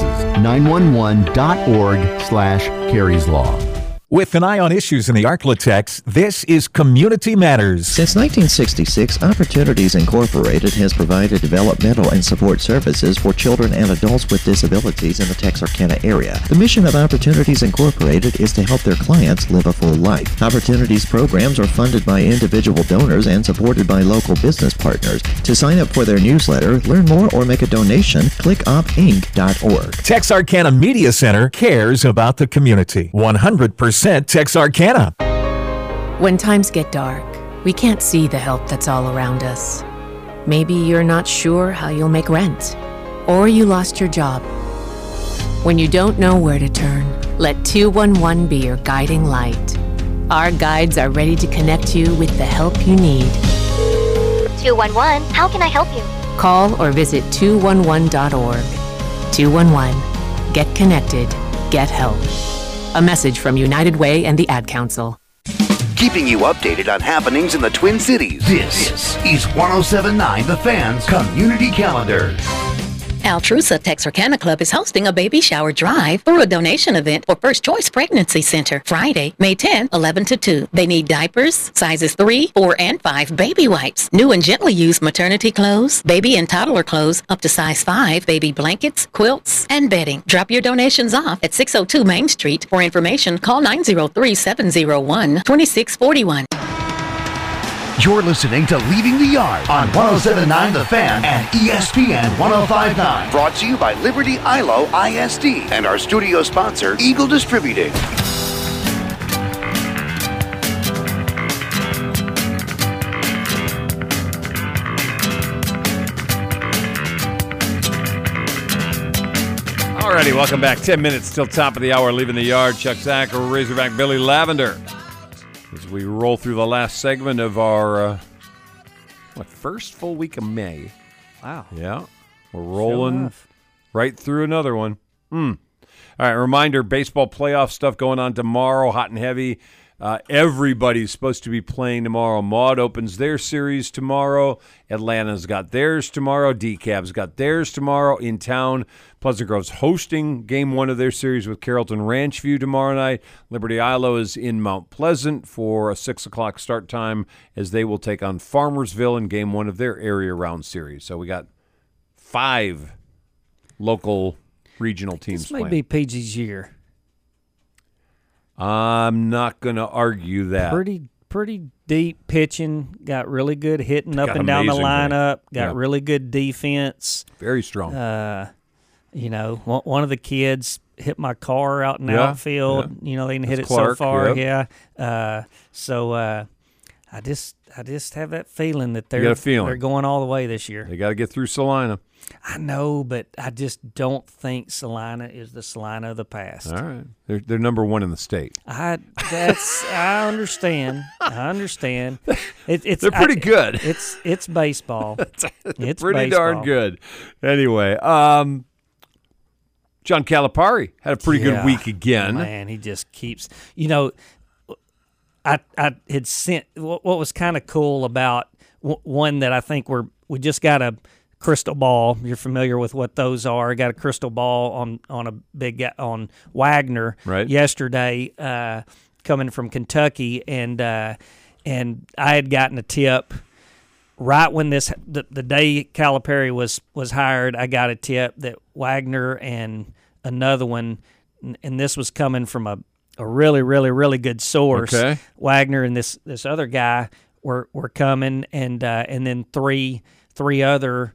texas911.org/Carey's Law. With an eye on issues in the Arklatex, this is Community Matters. Since 1966, Opportunities Incorporated has provided developmental and support services for children and adults with disabilities in the Texarkana area. The mission of Opportunities Incorporated is to help their clients live a full life. Opportunities programs are funded by individual donors and supported by local business partners. To sign up for their newsletter, learn more, or make a donation, click opinc.org. Texarkana Media Center cares about the community. 100% Texarkana. When times get dark, we can't see the help that's all around us. Maybe you're not sure how you'll make rent, or you lost your job. When you don't know where to turn, let 211 be your guiding light. Our guides are ready to connect you with the help you need. 211, how can I help you? Call or visit 211.org. 211. Get connected. Get help. A message from United Way and the Ad Council. Keeping you updated on happenings in the Twin Cities. This is 107.9 The Fan's Community Calendar. Altrusa Texarkana Club is hosting a baby shower drive through a donation event for First Choice Pregnancy Center, Friday, May 10, 11 to 2. They need diapers, sizes 3, 4, and 5 baby wipes, new and gently used maternity clothes, baby and toddler clothes up to size 5, baby blankets, quilts, and bedding. Drop your donations off at 602 Main Street. For information, call 903-701-2641. You're listening to Leaving the Yard on 107.9 The Fan and ESPN 105.9. Brought to you by Liberty ILO ISD and our studio sponsor, Eagle Distributing. Alrighty, welcome back. 10 minutes till top of the hour. Leaving the Yard. Chuck Zach, Razorback Billy Lavender. As we roll through the last segment of our first full week of May. Wow. Yeah. We're rolling right through another one. All right, reminder, baseball playoff stuff going on tomorrow, hot and heavy. Everybody's supposed to be playing tomorrow. Maud opens their series tomorrow. Atlanta's got theirs tomorrow. DeKalb's got theirs tomorrow in town. Pleasant Grove's hosting game 1 of their series with Carrollton Ranchview tomorrow night. Liberty Ilo is in Mount Pleasant for a 6 o'clock start time as they will take on Farmersville in game 1 of their area round series. So we got 5 local regional teams This may playing. be PG's year. I'm not going to argue that. Pretty deep pitching. Got really good hitting up Got and down the amazing lineup. hitting. Got Yeah. really good defense. Very strong. One of the kids hit my car out in the Yeah, outfield. yeah. They didn't hit That's it Clark, so far. yep. Yeah. I just have that feeling that You got a feeling. they're going all the way this year. They got to get through Salina. I know, but I just don't think Salina is the Salina of the past. All right. They're number 1 in the state. I understand. They're pretty good. It's baseball. It's pretty baseball. darn good. Anyway, John Calipari had a pretty good week again. Man, he just keeps. I had sent what was kind of cool about one that I think we just got a crystal ball. You're familiar with what those are. Got a crystal ball on a big guy, on Wagner yesterday, coming from Kentucky, and I had gotten a tip right when the day Calipari was hired. I got a tip that Wagner and another one, and this was coming from a really, really, really good source. Okay. Wagner and this other guy were coming, and then three other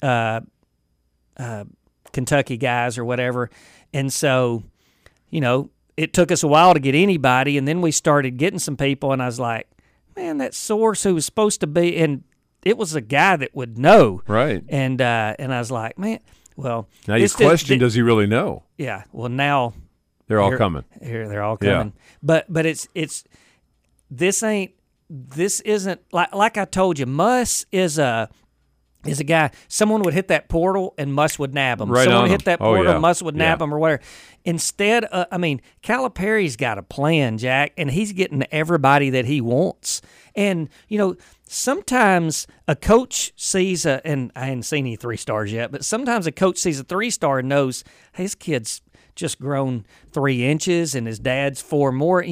Kentucky guys or whatever. And so, it took us a while to get anybody, and then we started getting some people, and I was like, man, that source who was supposed to be, and it was a guy that would know. Right. And I was like, man, well. Now you question, does he really know? Yeah. Well, now. They're all coming. They're all coming. Yeah. But this isn't like I told you. Muss is a guy. Someone would hit that portal and Muss would nab him. Right. Someone would hit that portal, Muss would nab Yeah. him or whatever. Instead, Calipari's got a plan, Jack, and he's getting everybody that he wants. And sometimes a coach sees and I hadn't seen any 3-stars yet, but sometimes a coach sees a 3-star and knows, hey, this kid's just grown 3 inches and his dad's 4 more.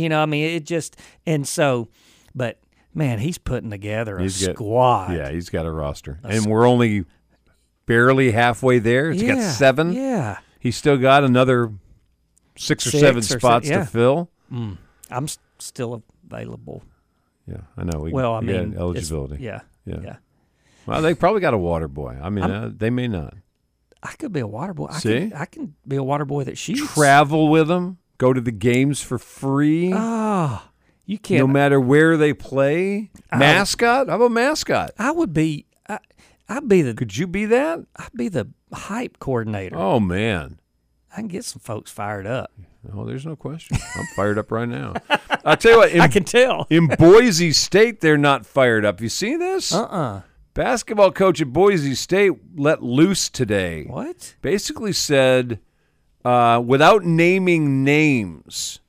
But man, he's putting together a squad. Yeah, he's got a roster. And we're only barely halfway there. It's got 7. Yeah. He's still got another 6 or 7 spots to fill. I'm still available. Yeah, I know. We got eligibility. Yeah. Well, they probably got a water boy. They may not. I could be a water boy. See? I can be a water boy that shoots. Travel with them. Go to the games for free. Oh, you can't. No matter where they play. Mascot? How about mascot? I would be. I'd be the. Could you be that? I'd be the hype coordinator. Oh, man. I can get some folks fired up. Oh, there's no question. I'm fired up right now. I'll tell you what. I can tell. In Boise State, they're not fired up. You see this? Basketball coach at Boise State let loose today. What? Basically said, without naming names,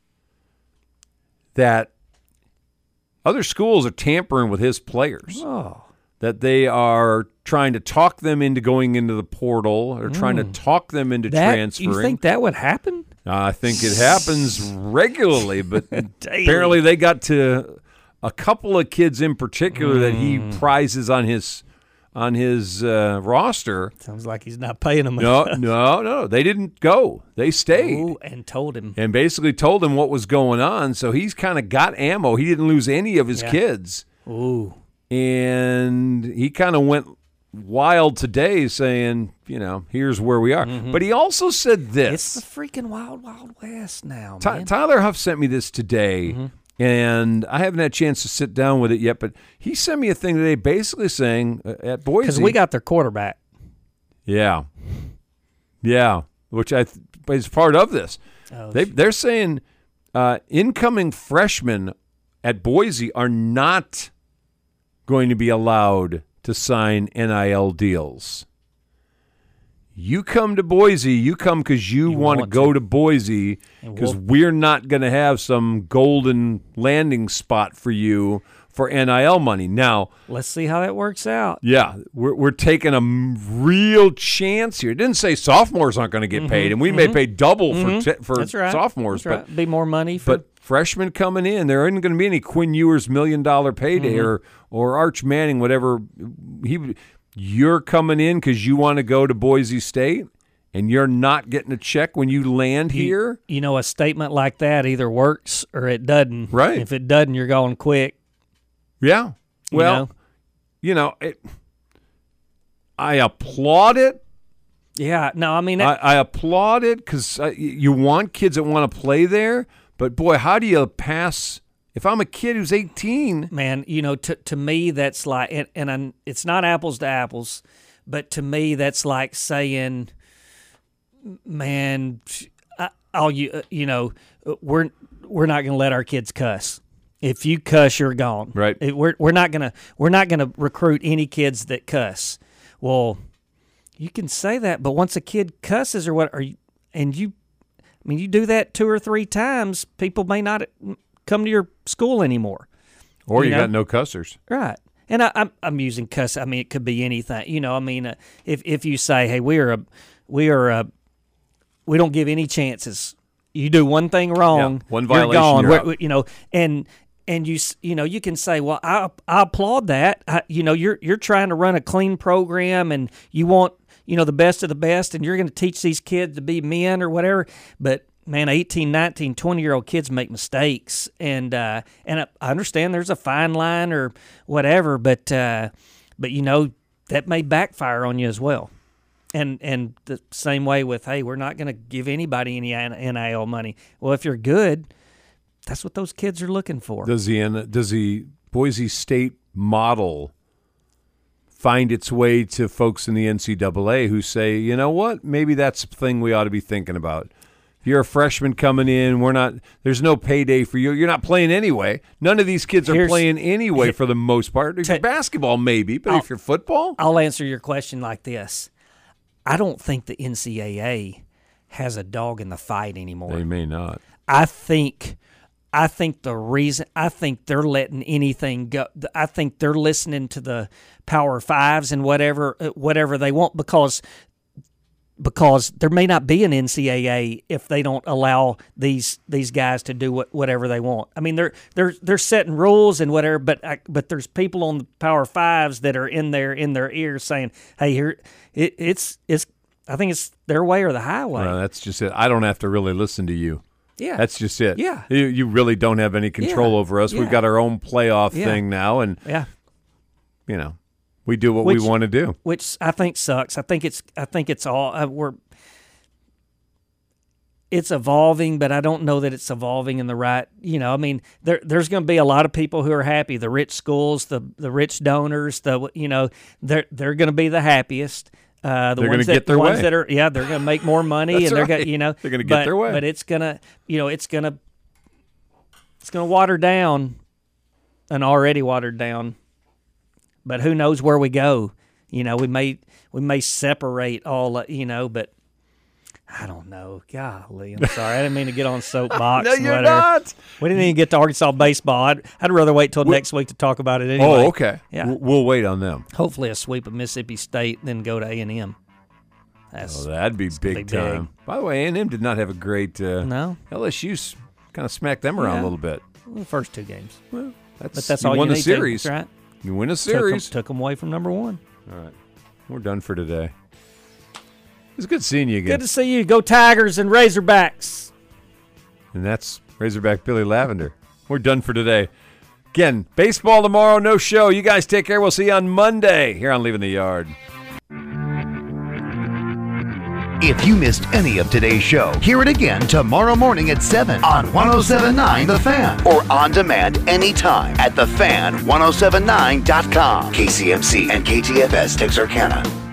that other schools are tampering with his players. Oh. That they are trying to talk them into going into the portal or trying to talk them into transferring. You think that would happen? I think it happens regularly, but apparently they got to a couple of kids in particular that he prizes on his roster. Sounds like he's not paying them. No. They didn't go. They stayed. Ooh, and told him. And basically told him what was going on. So he's kind of got ammo. He didn't lose any of his kids. Ooh. And he kind of went wild today saying, here's where we are. But he also said this. It's the freaking wild, wild west now, man. Tyler Huff sent me this today. And I haven't had a chance to sit down with it yet, but he sent me a thing today basically saying at Boise. Because we got their quarterback. Yeah. Yeah, which is part of this. They're saying incoming freshmen at Boise are not going to be allowed to sign NIL deals. You come to Boise. You come because you want to go to Boise, because we're not going to have some golden landing spot for you for NIL money. Now, let's see how that works out. Yeah, we're taking a real chance here. It didn't say sophomores aren't going to get paid, and we may pay double for That's right. sophomores. That's right. Be more money for. But freshmen coming in, there isn't going to be any Quinn Ewers $1 million payday or Arch Manning, whatever. You're coming in because you want to go to Boise State, and you're not getting a check when you land here. You know, a statement like that either works or it doesn't. Right. If it doesn't, you're going quick. Yeah. Well, I applaud it. Yeah. No, I mean, I applaud it because you want kids that want to play there. But, boy, how do you pass – if I'm a kid who's 18 – Man, to me that's like – and it's not apples to apples, but to me that's like saying, man, we're not going to let our kids cuss. If you cuss, you're gone. Right. We're not gonna recruit any kids that cuss. Well, you can say that, but once a kid cusses or what, you do that 2 or 3 times, people may not come to your school anymore. Or you got no cussers. Right. And I'm using cuss. I mean, it could be anything. If you say, hey, we don't give any chances. You do one thing wrong, one violation, you're gone. And you can say, well, I applaud that. You're trying to run a clean program, and you want the best of the best, and you're going to teach these kids to be men or whatever. But man, 18, 19, 20-year-old kids make mistakes, and I understand there's a fine line or whatever, but that may backfire on you as well. And the same way with, hey, we're not going to give anybody any NIL money. Well, if you're good, that's what those kids are looking for. Does the Boise State model find its way to folks in the NCAA who say, you know what, maybe that's a thing we ought to be thinking about? If you're a freshman coming in, there's no payday for you. You're not playing anyway. None of these kids are playing anyway for the most part. If you're basketball, maybe, but if you're football? I'll answer your question like this. I don't think the NCAA has a dog in the fight anymore. They may not. I think they're letting anything go. I think they're listening to the Power Fives and whatever they want because there may not be an NCAA if they don't allow these guys to do whatever they want. I mean, they're setting rules and whatever, but there's people on the Power Fives that are in their ears saying, "Hey, here it's I think it's their way or the highway." Well, that's just it. I don't have to really listen to you. Yeah, that's just it. Yeah, you really don't have any control over us. Yeah. We've got our own playoff thing now, and we do what we want to do, which I think sucks. I think it's all it's evolving, but I don't know that it's evolving in the right. There's going to be a lot of people who are happy. The rich schools, the rich donors, they're going to be the happiest. They're going to get their way. They're going to make more money, and they're going to get their way. But it's going to water down an already watered down. But who knows where we go? We may separate all. But I don't know. Golly, I'm sorry. I didn't mean to get on soapbox. No, you're not. We didn't even get to Arkansas baseball. I'd rather wait till next week to talk about it anyway. Oh, okay. Yeah. We'll wait on them. Hopefully a sweep of Mississippi State, then go to A&M. That'd be big time. By the way, A&M did not have a great no. LSU kind of smacked them around a little bit. Well, the first 2 games. Well, that's all you won need the series. Right? You win a series. Took them away from number 1. All right. We're done for today. It's good seeing you again. Good to see you. Go Tigers and Razorbacks. And that's Razorback Billy Lavender. We're done for today. Again, baseball tomorrow, no show. You guys take care. We'll see you on Monday here on Leaving the Yard. If you missed any of today's show, hear it again tomorrow morning at 7 on 107.9 The Fan. Or on demand anytime at thefan1079.com. KCMC and KTFS Texarkana.